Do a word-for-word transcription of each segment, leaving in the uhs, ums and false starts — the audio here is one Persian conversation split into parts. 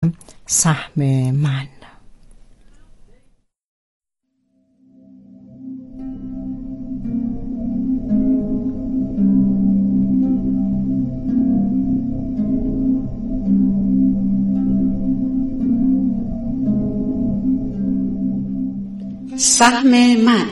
سهم من. سهم من.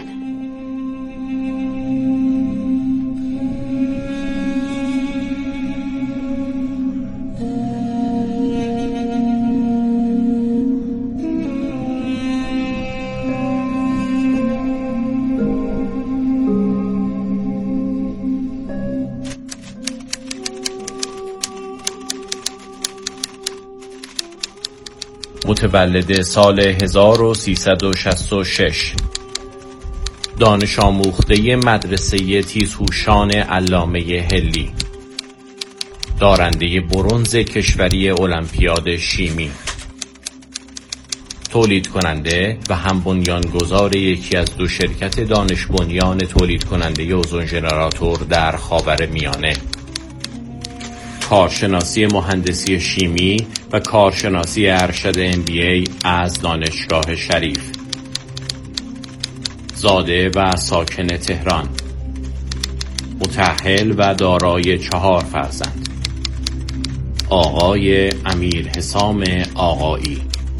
متولد سال هزار و سیصد و شصت و شش، دانش آموخته مدرسه تیزهوشان علامه حلی، دارنده برنز کشوری المپیاد شیمی، تولید کننده و هم بنیانگذار یکی از دو شرکت دانش بنیان تولید کننده اوزون ژنراتور در خاورمیانه، کارشناسی مهندسی شیمی و کارشناسی ارشد ام بی ای از دانشگاه شریف، زاده و ساکن تهران، متأهل و دارای چهار فرزند، آقای امیر حسام آقایی.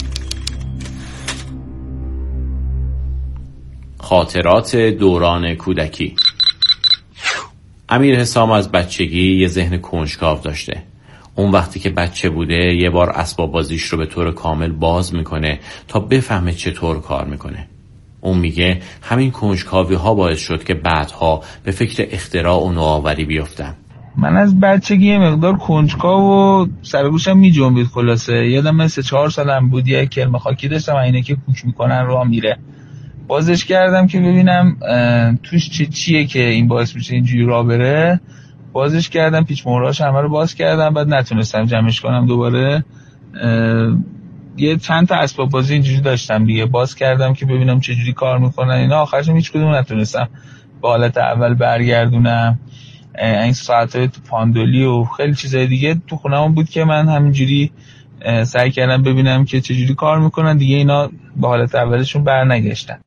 خاطرات دوران کودکی. امیر حسام از بچگی یه ذهن کنجکاو داشته. اون وقتی که بچه بوده یه بار اسباب بازیش رو به طور کامل باز میکنه تا بفهمه چطور کار میکنه. اون میگه همین کنجکاوی ها باعث شد که بعدها به فکر اختراع و نوآوری بیفتم. من از بچگی یه مقدار کنجکاو و سرگوشم می جنبید. خلاصه یادم مثل چهار سالم بود یه کرم خاکی داشتم، اینه که کوک میکنن راه میره، بازش کردم که ببینم توش چه چیه که این باعث میشه اینجوری راه بره. بازش کردم، پیچ مهراش همه رو باز کردم، بعد نتونستم جمعش کنم دوباره. یه چند تا اسباب بازی اینجوری داشتم دیگه، باز کردم که ببینم چه جوری کار میکنن اینا. آخرش هیچ کدوم نتونستم به حالت اول برگردونم. این ساعتای تو پاندولی و خیلی چیزای دیگه تو خونه‌مون بود که من همینجوری سعی کردم ببینم که چه جوری کار میکنن دیگه. اینا به حالت اولشون برنگشتن.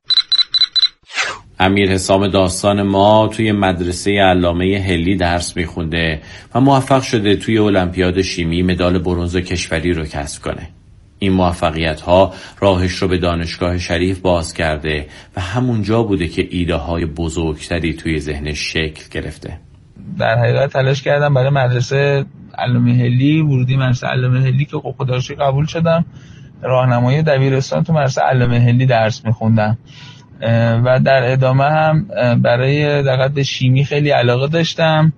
امیر حسام داستان ما توی مدرسه علامه حلی درس میخونده و موفق شده توی المپیاد شیمی مدال برنز کشوری رو کسب کنه. این موفقیت ها راهش رو به دانشگاه شریف باز کرده و همونجا بوده که ایده های بزرگتری توی ذهنش شکل گرفته. در حقیقت تلاش کردم برای مدرسه علامه حلی، ورودی مدرسه علامه حلی که خب خدا رو شکر قبول شدم. راهنمایی دبیرستان تو مدرسه علامه حلی درس میخوندم و در ادامه هم برای دقیقاً به شیمی خیلی علاقه داشتم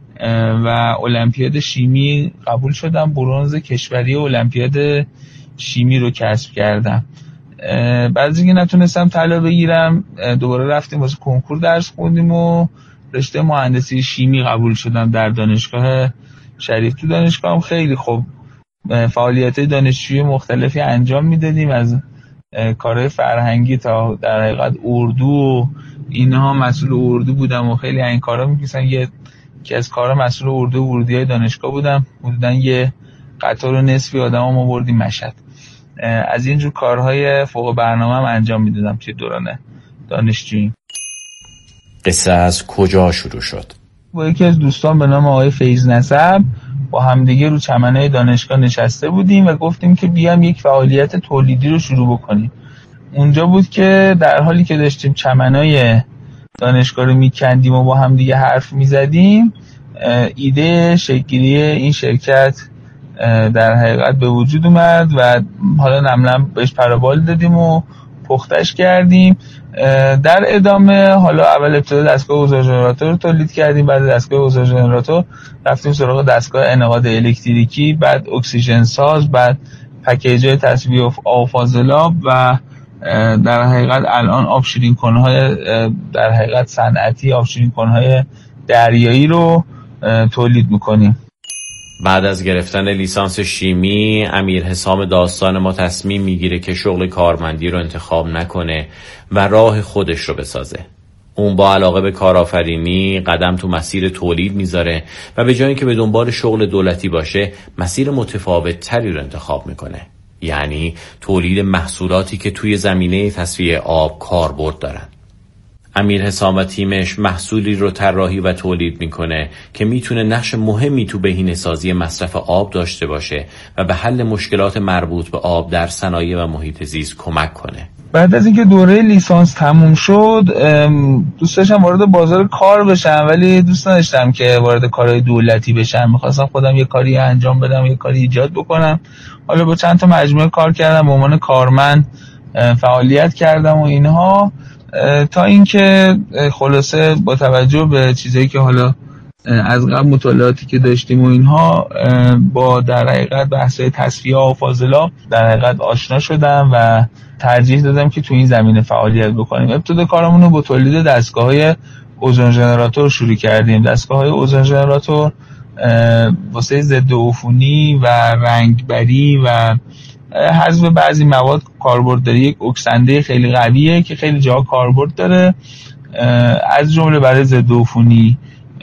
و المپیاد شیمی قبول شدم. برنز کشوری المپیاد شیمی رو کسب کردم. بعد از اینکه نتونستم طلا بگیرم دوباره رفتیم واسه کنکور درس خوندیم و رشته مهندسی شیمی قبول شدم در دانشگاه شریف. تو دانشگاه هم خیلی خوب فعالیت دانشجویی مختلفی انجام میدادیم، از کارهای فرهنگی تا در حقیقت اردو و اینها. مسئول اردو بودم و خیلی این کارا میکردن. یه که از کارا مسئول اردو و ورودیای دانشگاه بودم. حدوداً یه قطار و نصفی آدمام آوردیم مشهد. از اینجور کارهای فوق برنامه هم انجام میدادم توی دوران دانشجویی. قصه از کجا شروع شد؟ با یکی از دوستان به نام آقای فیض نسب با همدیگه رو چمنه دانشگاه نشسته بودیم و گفتیم که بیام یک فعالیت تولیدی رو شروع بکنیم. اونجا بود که در حالی که داشتیم چمنای دانشگاه رو میکندیم و با همدیگه حرف میزدیم، ایده شکل‌گیری این شرکت در حقیقت به وجود اومد و حالا نمنم بهش پروبال دادیم و پختش کردیم. در ادامه حالا اول ابتدا دستگاه اوزون ژنراتور رو تولید کردیم، بعد دستگاه اوزون ژنراتور رفتیم سراغ دستگاه انعقاد الکتریکی، بعد اکسیژن ساز، بعد پکیج‌های تصفیه آب و فاضلاب و در حقیقت الان آبشیرین کنهای در حقیقت صنعتی، آبشیرین کنهای دریایی رو تولید میکنیم. بعد از گرفتن لیسانس شیمی، امیر حسام داستان ما تصمیم میگیره که شغل کارمندی رو انتخاب نکنه و راه خودش رو بسازه. اون با علاقه به کارآفرینی قدم تو مسیر تولید میذاره و به جای اینکه به دنبال شغل دولتی باشه، مسیر متفاوت تری رو انتخاب میکنه. یعنی تولید محصولاتی که توی زمینه تصفیه آب کاربرد دارن. امیر حسام و تیمش محصولی رو طراحی و تولید میکنه که میتونه نقش مهمی تو بهینه‌سازی مصرف آب داشته باشه و به حل مشکلات مربوط به آب در صنایع و محیط زیست کمک کنه. بعد از اینکه دوره لیسانس تموم شد دوست داشتم وارد بازار کار بشم، ولی دوست نداشتم که وارد کارهای دولتی بشم. میخواستم خودم یه کاری انجام بدم، یه کاری ایجاد بکنم. حالا با چند تا مجموعه کار کردم، به عنوان کارمند فعالیت کردم و اینها، تا اینکه خلاصه با توجه به چیزایی که حالا از قبل مطالعاتی که داشتیم و اینها، با در حقیقت بحث‌های تصفیه و فاضلاب در حقیقت آشنا شدم و ترجیح دادم که تو این زمینه فعالیت بکنیم. ابتدا کارمون رو با تولید دستگاه‌های اوزون ژنراتور شروع کردیم. دستگاه‌های اوزون ژنراتور واسه ضد عفونی و رنگبری و حذف بعضی مواد کاربرد داره. یک اکسنده خیلی قویه که خیلی جا کاربرد داره، از جمله برای ضد عفونی.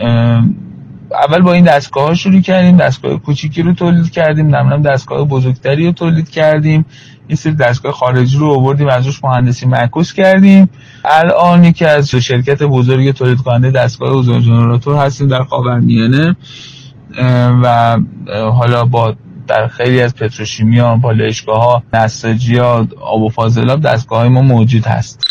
اول با این دستگاه ها شروع کردیم، دستگاه کوچیکی رو تولید کردیم، نمیدونم دستگاه بزرگتری رو تولید کردیم، این سری دستگاه خارجی رو آوردیم، ازش مهندسی معکوس کردیم. الان یکی از شرکت بزرگ تولید کننده دستگاه اوزون ژنراتور هستیم در خاورمیانه و حالا با در خیلی از پتروشیمیا، پالایشگاه‌ها، نساجی‌ها، آب و فاضلاب دستگاه‌های ما موجود هست.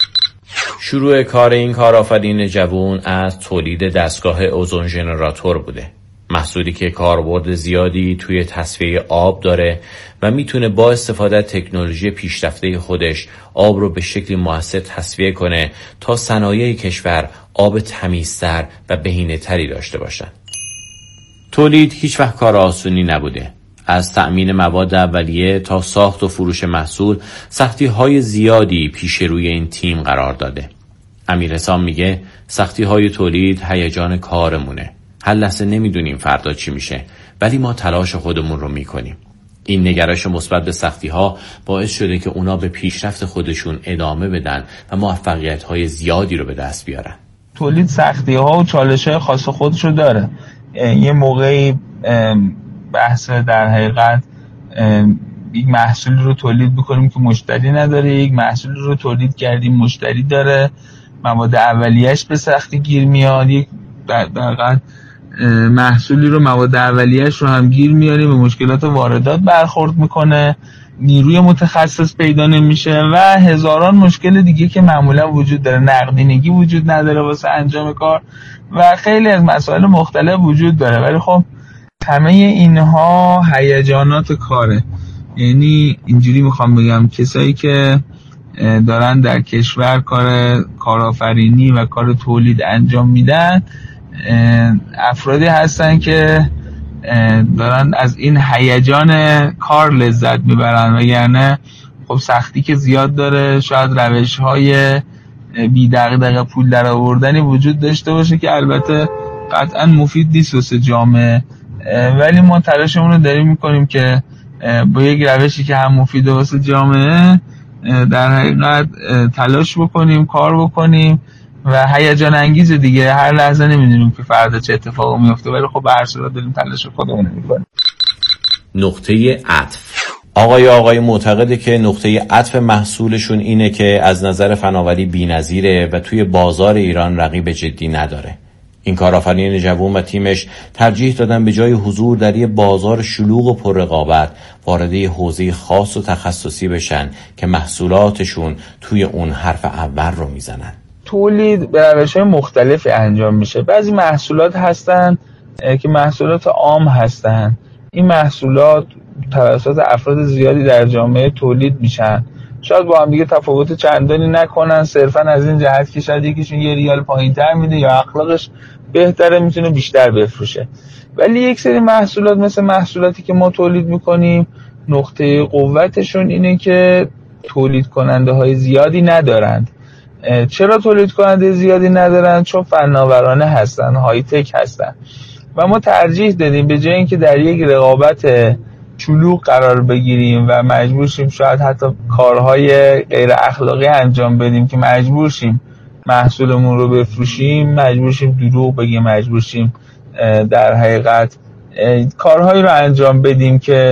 شروع کار این کارآفرین جوان از تولید دستگاه اوزون ژنراتور بوده. محصولی که کاربرد زیادی توی تصفیه آب داره و میتونه با استفاده از تکنولوژی پیشرفته خودش آب رو به شکلی مؤثر تصفیه کنه تا صنایع کشور آب تمیزتر و بهینه‌تری داشته باشن. تولید هیچ وقت کار آسونی نبوده. از تأمین مواد اولیه تا ساخت و فروش محصول سختی‌های زیادی پیش روی این تیم قرار داده. امیر حسام میگه سختی‌های تولید هیجان کارمونه. هر لحظه نمیدونیم فردا چی میشه، ولی ما تلاش خودمون رو میکنیم. این نگرش مثبت به سختی‌ها باعث شده که اونا به پیشرفت خودشون ادامه بدن و موفقیت‌های زیادی رو به دست بیارن. تولید سختی‌ها و چالش‌های خاص خودش رو داره. یه موقعی بحث در حقیقت یک محصول رو تولید بکنیم که مشتری نداره، یک محصول رو تولید کردیم مشتری داره، مواد اولیه‌اش به سختی گیر میاد، یک در حقیقت محصولی رو مواد اولیه‌اش رو هم گیر میاریم، به مشکلات واردات برخورد میکنه، نیروی متخصص پیدا نمیشه و هزاران مشکل دیگه که معمولا وجود داره. نقدینگی وجود نداره واسه انجام کار و خیلی از مسائل مختلف وجود داره. ولی خب همه اینها هیجانات کاره. یعنی اینجوری میخوام بگم کسایی که دارن در کشور کار کارآفرینی و کار تولید انجام میدن افرادی هستن که دارن از این هیجان کار لذت میبرن و یعنی خب سختی که زیاد داره، شاید روش های بی دغدغه پول در آوردنی وجود داشته باشه که البته قطعا مفید نیست واسه جامعه، ولی ما تلاشمون رو داریم میکنیم که با یک روشی که هم مفیده واسه جامعه در حقیقت تلاش بکنیم، کار بکنیم و هیجان انگیز دیگه. هر لحظه نمیدونیم که فردا چه اتفاقی میفته، ولی خب به هر صورت داریم تلاش خودمون رو میکنیم. نقطه عطف. آقای آقای معتقده که نقطه عطف محصولشون اینه که از نظر فناوری بی‌نظیره و توی بازار ایران رقیب جدی نداره. این کارآفرین جوان و تیمش ترجیح دادن به جای حضور در یه بازار شلوغ و پررقابت وارد یه حوزه خاص و تخصصی بشن که محصولاتشون توی اون حرف اول رو میزنن. تولید به روش‌های مختلفی انجام میشه. بعضی محصولات هستن که محصولات عام هستن. این محصولات توسط افراد زیادی در جامعه تولید میشن. شاید با هم دیگه تفاوت چندانی نکنن، صرفا از این جهت که شاید یکیشون یه ریال پایین‌تر میده یا اخلاقش بهتره میتونه بیشتر بفروشه. ولی یک سری محصولات مثل محصولاتی که ما تولید میکنیم نقطه قوتشون اینه که تولید کننده های زیادی ندارند. چرا تولید کننده زیادی ندارند؟ چون فناورانه هستن، های تک هستن و ما ترجیح دادیم به جای اینکه در یک رقابت شلوغ قرار بگیریم و مجبور شیم شاید حتی کارهای غیر اخلاقی انجام بدیم که مجبور شیم محصولمون رو بفروشیم، مجبور شیم دروغ بگیم، مجبور شیم در حقیقت کارهایی رو انجام بدیم که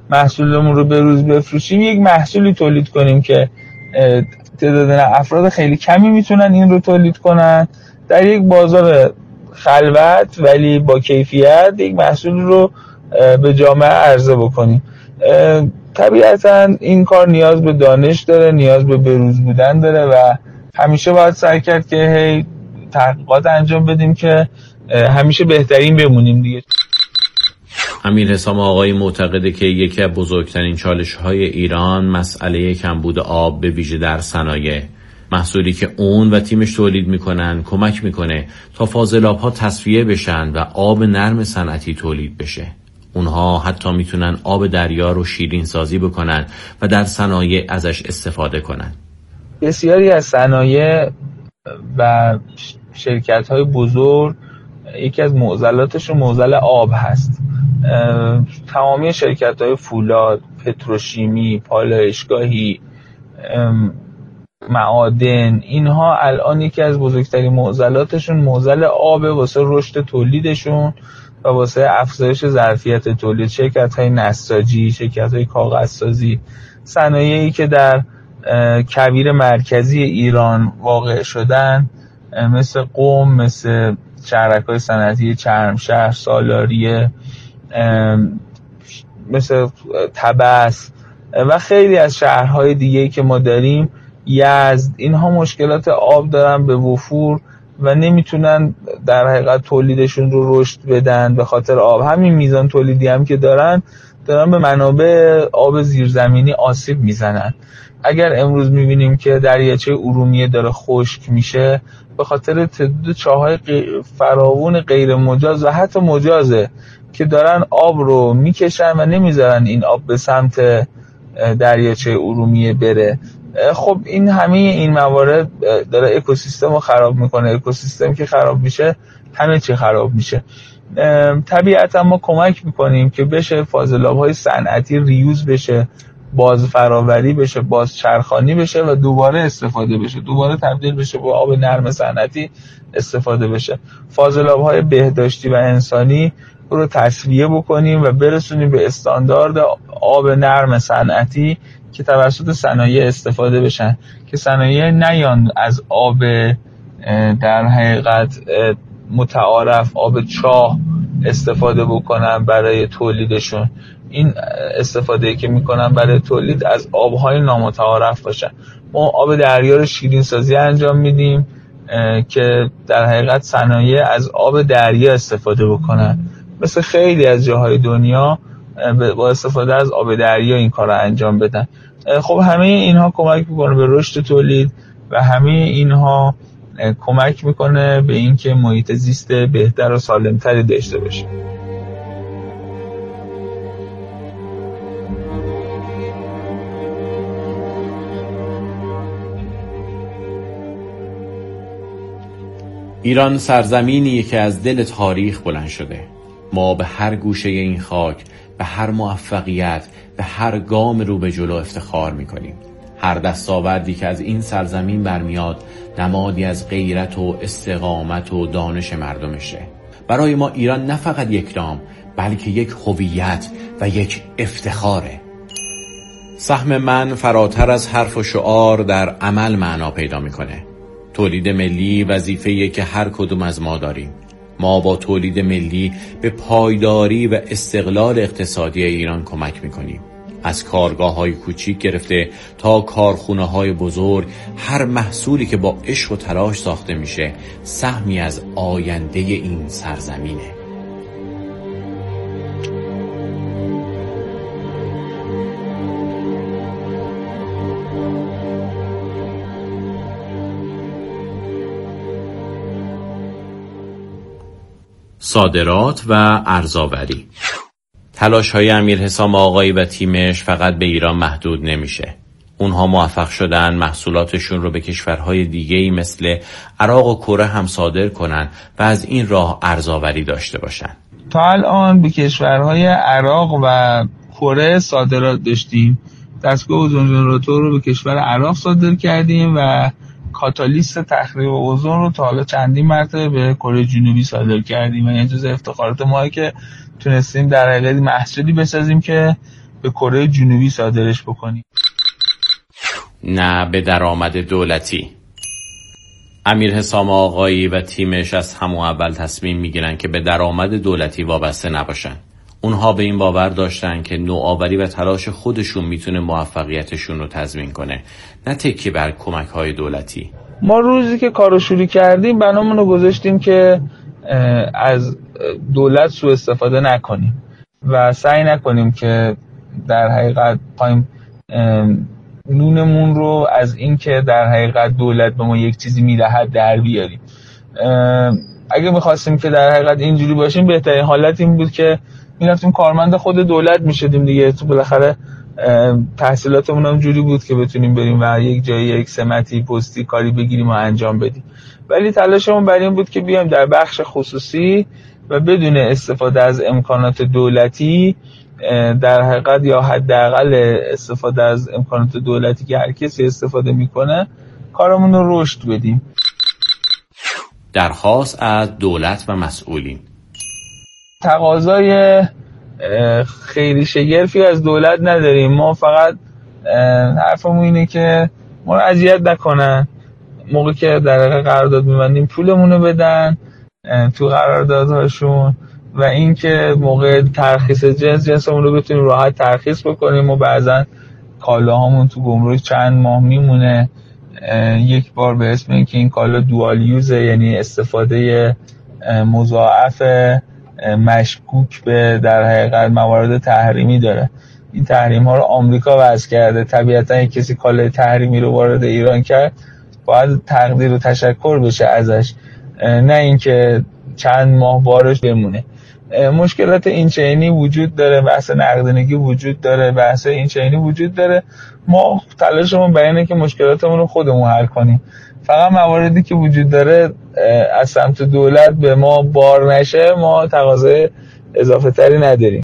محصولمون رو به روز بفروشیم، یک محصولی تولید کنیم که تعداد افراد خیلی کمی میتونن این رو تولید کنن در یک بازار خلوت ولی با کیفیت، یک محصول رو به جامعه عرضه بکنیم. طبیعتاً این کار نیاز به دانش داره، نیاز به بروز بودن داره و همیشه باید سعی کرد که هی تحقیقات انجام بدیم که همیشه بهترین بمونیم دیگه. امیر حسام آقایی معتقده که یکی از بزرگترین چالش‌های ایران مسئله کمبود آب به ویژه در صنایع، محصولی که اون و تیمش تولید میکنن کمک میکنه تا فاضلاب‌ها تصفیه بشن و آب نرم صنعتی تولید بشه. اونها حتی میتونن آب دریا رو شیرین سازی بکنن و در صنایع ازش استفاده کنن. بسیاری از صنایع و شرکت‌های بزرگ یکی از معضلاتشون معضل آب هست. تمامی شرکت‌های فولاد، پتروشیمی، پالایشگاهی، معادن، اینها الان یکی از بزرگترین معضلاتشون معضل آب واسه رشد تولیدشون و واسه افزایش ظرفیت تولید. شرکت‌های نساجی، شرکت‌های کاغذسازی، صنایعی که در کویر مرکزی ایران واقع شدن مثل قم، مثل شهرک‌های صنعتی چرمشهر، سالاریه، مثل طبس و خیلی از شهرهای دیگه‌ای که ما داریم، یزد، اینها مشکلات آب دارن به وفور و نمیتونن در حقیقت تولیدشون رو رشد بدن به خاطر آب. همین میزان تولیدی هم که دارن دارن به منابع آب زیرزمینی آسیب میزنن. اگر امروز میبینیم که دریاچه ارومیه داره خشک میشه به خاطر تعداد چاهای فراوون غیر مجاز و حتی مجازه که دارن آب رو میکشن و نمیذارن این آب به سمت دریاچه ارومیه بره. خب این همه این موارد داره اکوسیستم رو خراب میکنه. اکوسیستم که خراب میشه همه چی خراب میشه. طبیعتا ما کمک میکنیم که بشه فاضلاب‌های صنعتی ریوز بشه، باز فراوری بشه، باز چرخانی بشه و دوباره استفاده بشه، دوباره تبدیل بشه به آب نرم صنعتی استفاده بشه. فاضلاب‌های بهداشتی و انسانی رو تصفیه بکنیم و برسونیم به استاندارد آب نرم صنعتی که توسط صنایع استفاده بشن، که صنایع نیان از آب در حقیقت متعارف، آب چاه استفاده بکنن برای تولیدشون. این استفاده که میکنن برای تولید از آبهای نامتعارف باشن. ما آب دریا رو شیرین سازی انجام میدیم که در حقیقت صنایع از آب دریا استفاده بکنن. مثل خیلی از جاهای دنیا با استفاده از آب دریا این کار رو انجام بدن. خب همه اینها کمک میکنه به رشد تولید و همه اینها کمک میکنه به اینکه محیط زیست بهتر و سالمتری داشته باشه. ایران سرزمینیه که از دل تاریخ بلند شده. ما به هر گوشه این خاک، به هر موفقیت، به هر گام رو به جلو افتخار میکنیم. هر دستاوردی که از این سرزمین برمیاد نمادی از غیرت و استقامت و دانش مردمشه. برای ما ایران نه فقط یک نام بلکه یک هویت و یک افتخاره. سهم من فراتر از حرف و شعار در عمل معنا پیدا میکنه. تولید ملی وظیفه‌ایه که هر کدوم از ما داریم. ما با تولید ملی به پایداری و استقلال اقتصادی ایران کمک میکنیم. از کارگاه‌های کوچیک گرفته تا کارخونه‌های بزرگ، هر محصولی که با عشق و تلاش ساخته میشه سهمی از آینده این سرزمینه. صادرات و ارزآوری. تلاش‌های امیر حسام آقایی و تیمش فقط به ایران محدود نمیشه. اونها موفق شدن محصولاتشون رو به کشورهای دیگه‌ای مثل عراق و کره هم صادر کنن و از این راه ارزآوری داشته باشن. تا الان به کشورهای عراق و کره صادرات داشتیم. دستگاه اوزون ژنراتور رو به کشور عراق صادر کردیم و کاتالیست تخریب اوزون رو تا حالا چندین مرتبه به کره جنوبی صادر کردیم و یه جز افتخارات ما که تونستیم در حقیقت محصولی بسازیم که به کره جنوبی صادرش بکنیم. نه به درآمد دولتی. امیر حسام آقایی و تیمش از همون اول تصمیم میگیرن که به درآمد دولتی وابسته نباشن. اونها به این باور داشتن که نوآوری و تلاش خودشون میتونه موفقیتشون رو تضمین کنه، نه تکیه بر کمک‌های دولتی. ما روزی که کارو شروع کردیم بنامون رو گذاشتیم که از دولت سوء استفاده نکنیم و سعی نکنیم که در حقیقت پایم نونمون رو از این که در حقیقت دولت به ما یک چیزی میدهد در بیاریم. اگه میخواستیم که در حقیقت اینجوری باشیم بهترین حالت این بود که میرفتیم کارمند خود دولت میشدیم دیگه. تو بالاخره تحصیلاتمون هم جوری بود که بتونیم بریم و یک جایی یک سمتی پستی کاری بگیریم و انجام بدیم. ولی تلاشمون بر این بود که بیایم در بخش خصوصی و بدون استفاده از امکانات دولتی، در حقیقت یا حداقل استفاده از امکانات دولتی که هر کسی استفاده میکنه، کارمون رو رشد بدیم. درخواست از دولت و مسئولین. تقاضای خیلی شگرفی از دولت نداریم. ما فقط حرفمون اینه که ما رو اذیت نکنن، موقع که در حقیقت قرارداد می‌بندیم پولمون رو بدن تو قراردادهاشون، و اینکه موقع ترخیص جنس جنسمون رو بتونیم راحت ترخیص بکنیم. و بعضا کالاهامون تو گمرک چند ماه میمونه، یک بار به اسم اینکه این کالا دوال یوزه، یعنی استفاده مضاعف مشکوک به در حقیقت موارد تحریمی داره. این تحریم ها رو آمریکا وضع کرده. طبیعتا یک کسی کالای تحریمی رو وارد ایران کرد باید تقدیر و تشکر بشه ازش، نه اینکه چند ماه بارش بمونه. مشکلات این چینی وجود داره، بحث نقدینگی وجود داره، بحث این چینی وجود داره. ما تلاشمون برای اینه که مشکلاتمون رو خودمون حل کنیم. فقط مواردی که وجود داره از سمت دولت به ما بار نشه، ما تقاضای اضافه تری نداریم.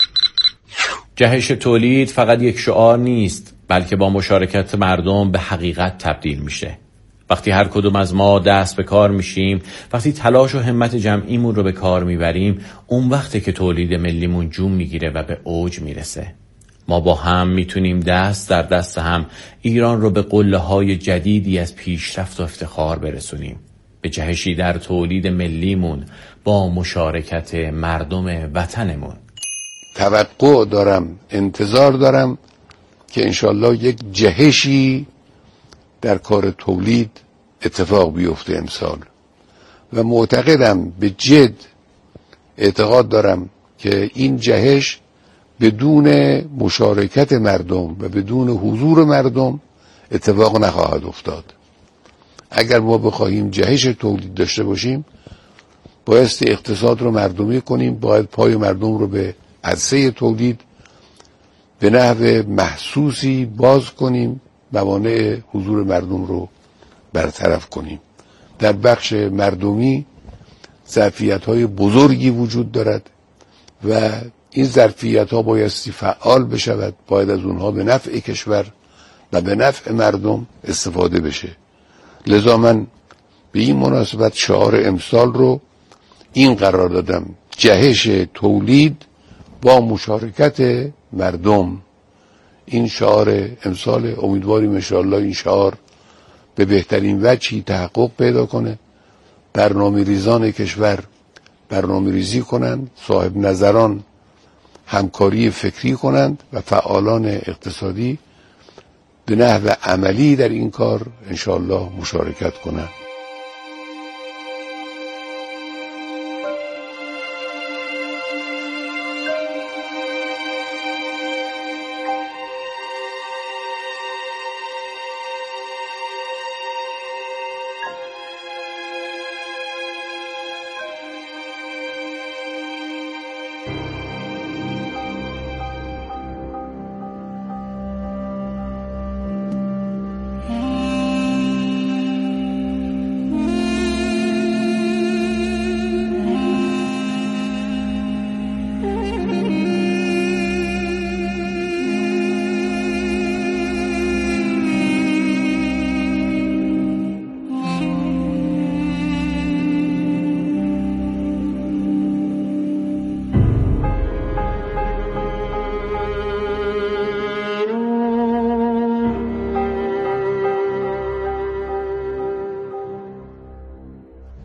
جهش تولید فقط یک شعار نیست، بلکه با مشارکت مردم به حقیقت تبدیل میشه. وقتی هر کدوم از ما دست به کار میشیم، وقتی تلاش و همت جمعیمون رو به کار میبریم، اون وقته که تولید ملیمون جون میگیره و به اوج میرسه. ما با هم میتونیم دست در دست هم ایران رو به قله‌های جدیدی از پیشرفت و افتخار برسونیم، به جهشی در تولید ملیمون با مشارکت مردم وطنمون. توقع دارم، انتظار دارم که انشالله یک جهشی در کار تولید اتفاق بیفته امسال، و معتقدم، به جد اعتقاد دارم که این جهش بدون مشارکت مردم و بدون حضور مردم اتفاق نخواهد افتاد. اگر ما بخواهیم جهش تولید داشته باشیم، بایستی اقتصاد رو مردمی کنیم، باید پای مردم رو به عرصه تولید به نحو محسوسی باز کنیم، موانع حضور مردم رو برطرف کنیم. در بخش مردمی ظرفیت‌های بزرگی وجود دارد و این ظرفیت‌ها بایستی فعال بشود، باید از اونها به نفع کشور و به نفع مردم استفاده بشه. لذا من به این مناسبت شعار امسال رو این قرار دادم: جهش تولید با مشارکت مردم. این شعار امسال، امیدواریم انشاءالله این شعار به بهترین وجهی تحقق پیدا کنه. برنامه ریزان کشور برنامه ریزی کنند، صاحب نظران همکاری فکری کنند و فعالان اقتصادی به نحو عملی در این کار انشاءالله مشارکت کنند.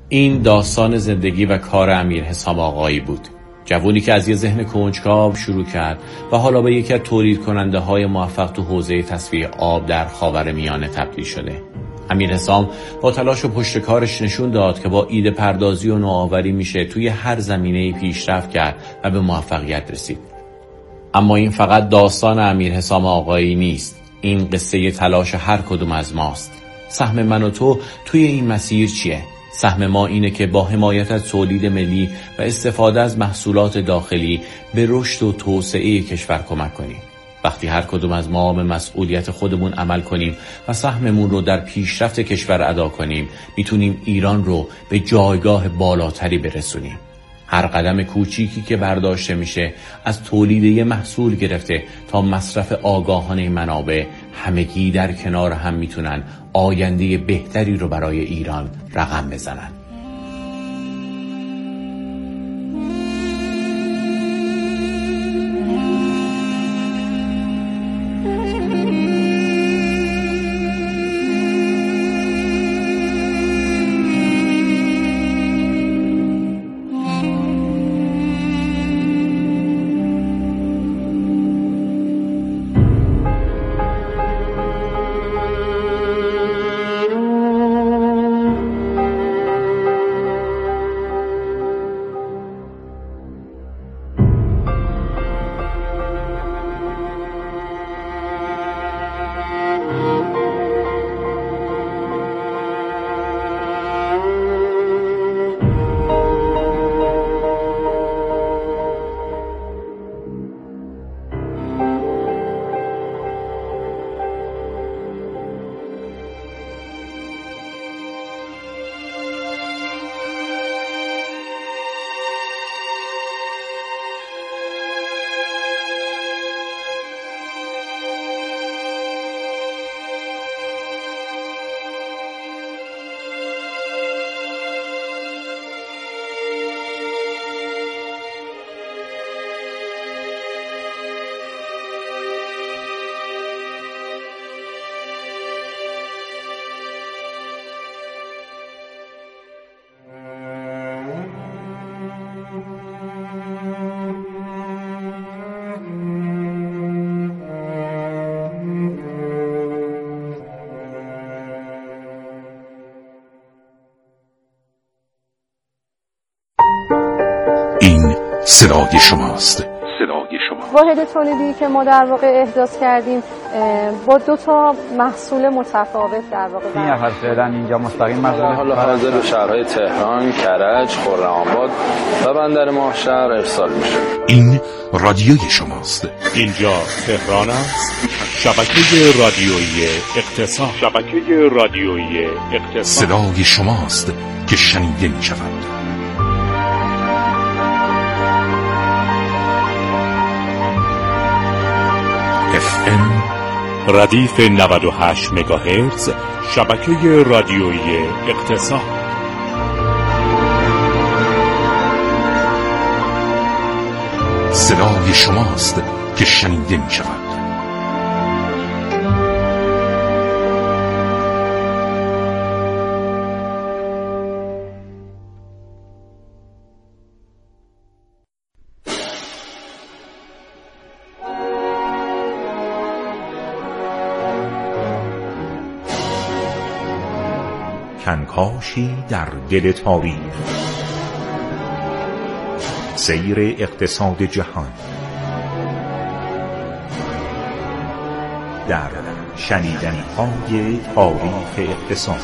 این داستان زندگی و کار امیر حسام آقایی بود، جوونی که از یه ذهن کنجکاو شروع کرد و حالا به یکی از تولید کننده های موفق تو حوزه تصفیه آب در خاورمیانه تبدیل شده. امیر حسام با تلاش و پشت کارش نشون داد که با ایده پردازی و نوآوری میشه توی هر زمینه‌ای پیشرفت کرد و به موفقیت رسید. اما این فقط داستان امیر حسام آقایی نیست، این قصه تلاش هر کدوم از ماست. سهم من و تو توی این مسیر چیه؟ سهم ما اینه که با حمایت از تولید ملی و استفاده از محصولات داخلی به رشد و توسعه کشور کمک کنیم. وقتی هر کدوم از ما به مسئولیت خودمون عمل کنیم و سهممون رو در پیشرفت کشور ادا کنیم، میتونیم ایران رو به جایگاه بالاتری برسونیم. هر قدم کوچیکی که برداشته میشه، از تولید یه محصول گرفته تا مصرف آگاهانه منابع، همگی در کنار هم میتونن آینده بهتری رو برای ایران رقم بزنن. صدای شماست. صدای شما. واحد تولیدی که ما در واقع احداث کردیم با دو تا محصول متفاوت در واقع این نفر فعلا اینجا مستقیم محصول حالا حاضر به شهرهای تهران، کرج، خرم‌آباد و بندر ماهشهر ارسال میشه. این رادیوی شماست. اینجا تهران است. شبکه رادیویی اقتصاد. شبکه رادیویی اقتصاد. صدای شماست که شنیده می شود. اف ام ردیف نود و هشت مگاهرتز، شبکه رادیویی اقتصاد. صدای شماست که شنیده می شود. کنکاشی در دل تاریخ، سیر اقتصاد جهان در شنیدنی‌های تاریخ اقتصاد.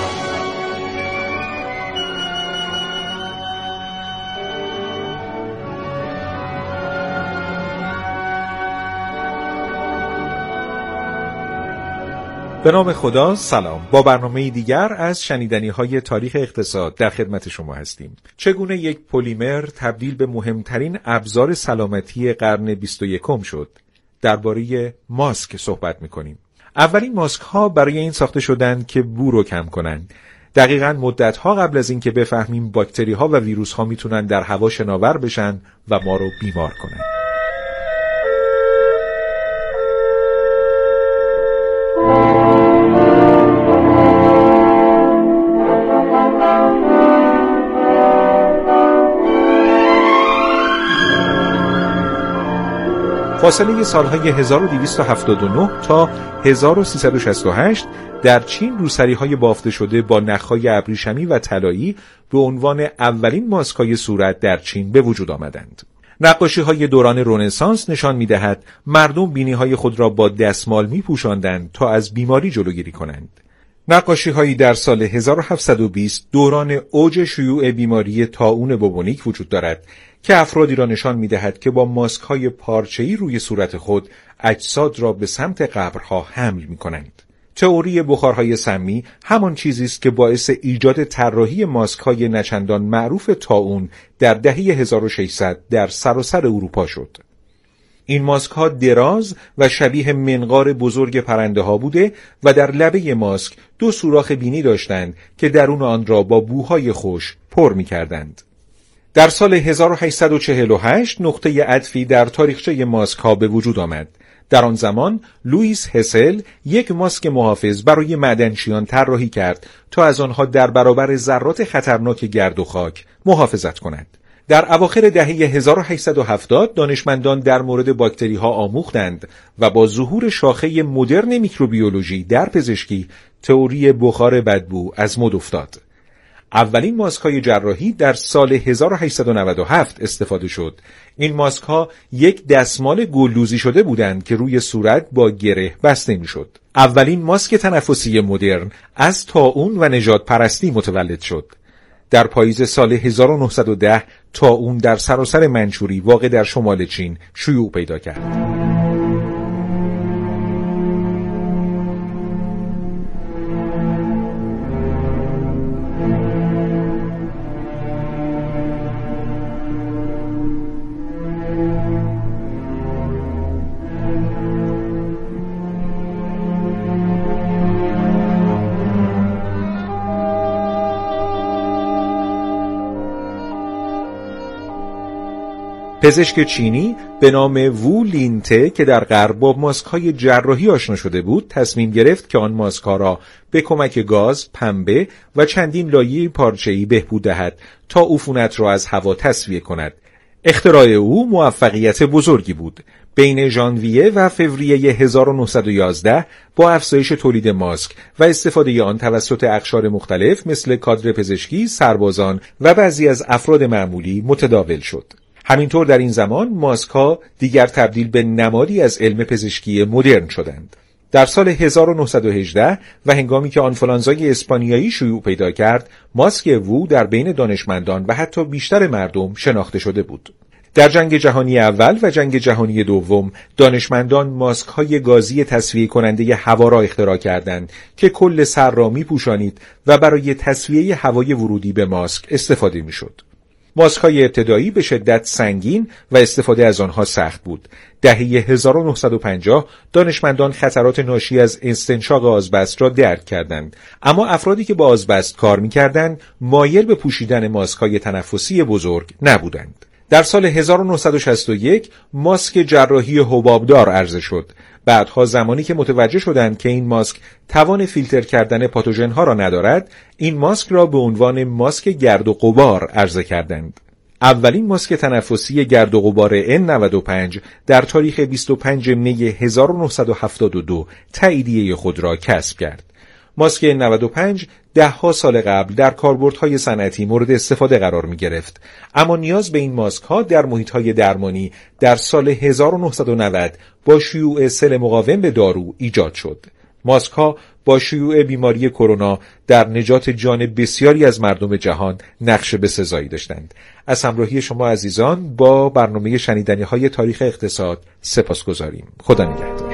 به نام خدا، سلام. با برنامه دیگر از شنیدنی‌های تاریخ اقتصاد در خدمت شما هستیم. چگونه یک پلیمر تبدیل به مهمترین ابزار سلامتی قرن بیست و یکم شد؟ درباره ماسک صحبت می‌کنیم. اولین ماسک‌ها برای این ساخته شدند که بو رو کم کنند. دقیقاً مدت‌ها قبل از اینکه بفهمیم باکتری‌ها و ویروس‌ها میتونن در هوا شناور بشن و ما رو بیمار کنن. فاصله سالهای هزار و دویست و هفتاد و نه تا هزار و سیصد و شصت و هشت در چین روسری‌های بافته شده با نخ‌های ابریشمی و طلایی به عنوان اولین ماسک‌های صورت در چین به وجود آمدند. نقاشی‌های دوران رنسانس نشان می‌دهد مردم بینی‌های خود را با دستمال می‌پوشاندند تا از بیماری جلوگیری کنند. نقاشی‌هایی در سال هزار و هفتصد و بیست دوران اوج شیوع بیماری طاعون بوبونیک وجود دارد که افرادی را نشان می‌دهد که با ماسک‌های پارچه‌ای روی صورت خود اجساد را به سمت قبرها حمل می‌کنند. تئوری بخارهای سمی همان چیزی است که باعث ایجاد طراحی ماسک‌های نچندان معروف طاعون در دهه هزار و ششصد در سراسر اروپا شد. این ماسک‌ها دراز و شبیه منقار بزرگ پرنده‌ها بوده و در لبه ماسک دو سوراخ بینی داشتند که درون آن را با بوهای خوش پر می‌کردند. در سال هزار و هشتصد و چهل و هشت نقطه عطفی در تاریخچه ماسک‌ها به وجود آمد. در آن زمان لوئیس هسل یک ماسک محافظ برای معدنچیان طراحی کرد تا از آنها در برابر ذرات خطرناک گرد و خاک محافظت کند. در اواخر دهه هزار و هشتصد و هفتاد دانشمندان در مورد باکتری‌ها آموختند و با ظهور شاخه مدرن میکروبیولوژی در پزشکی تئوری بخار بدبو از مد افتاد. اولین ماسک‌های جراحی در سال هزار و هشتصد و نود و هفت استفاده شد. این ماسک‌ها یک دستمال گلدوزی شده بودند که روی صورت با گره بسته می‌شد. اولین ماسک تنفسی مدرن از طاعون و نژاد پرستی متولد شد. در پاییز سال هزار و نهصد و ده طاعون در سراسر منچوری واقع در شمال چین شیوع پیدا کرد. پزشک چینی به نام وو لینته که در غرب با ماسک‌های جراحی آشنا شده بود تصمیم گرفت که آن ماسک‌ها را به کمک گاز، پنبه و چندین لایه پارچه‌ای بهبود دهد تا عفونت را از هوا تصفیه کند. اختراع او موفقیت بزرگی بود. بین ژانویه و فوریه هزار و نهصد و یازده با افزایش تولید ماسک و استفاده آن توسط اقشار مختلف مثل کادر پزشکی، سربازان و بعضی از افراد معمولی متداول شد. همینطور در این زمان ماسک‌ها دیگر تبدیل به نمادی از علم پزشکی مدرن شدند. در سال هزار و نهصد و هجده و هنگامی که آنفولانزای اسپانیایی شیوع پیدا کرد، ماسک وو در بین دانشمندان و حتی بیشتر مردم شناخته شده بود. در جنگ جهانی اول و جنگ جهانی دوم دانشمندان ماسک‌های گازی تصفیه کننده هوا را اختراع کردند که کل سر را می‌پوشانید و برای تصفیه هوای ورودی به ماسک استفاده می‌شد. ماسک‌های ابتدایی به شدت سنگین و استفاده از آنها سخت بود. دهه هزار و نهصد و پنجاه دانشمندان خطرات ناشی از استنشاق آزبست را درک کردند، اما افرادی که با آزبست کار می‌کردند مایل به پوشیدن ماسک‌های تنفسی بزرگ نبودند. در سال هزار و نهصد و شصت و یک ماسک جراحی حبابدار عرضه شد. بعدها زمانی که متوجه شدند که این ماسک توان فیلتر کردن پاتوژن‌ها را ندارد، این ماسک را به عنوان ماسک گرد و غبار عرضه کردند. اولین ماسک تنفسی گرد و غبار ان نود و پنج در تاریخ بیست و پنجم می هزار و نهصد و هفتاد و دو تاییدیه خود را کسب کرد. ماسک ان نود و پنج ده ها سال قبل در کاربردهای صنعتی مورد استفاده قرار می گرفت، اما نیاز به این ماسک ها در محیط های درمانی در سال هزار و نهصد و نود با شیوع سل مقاوم به دارو ایجاد شد. ماسک ها با شیوع بیماری کرونا در نجات جان بسیاری از مردم جهان نقش بسزایی داشتند. از همراهی شما عزیزان با برنامه شنیدنی های تاریخ اقتصاد سپاسگزاریم. خدا نگهدار.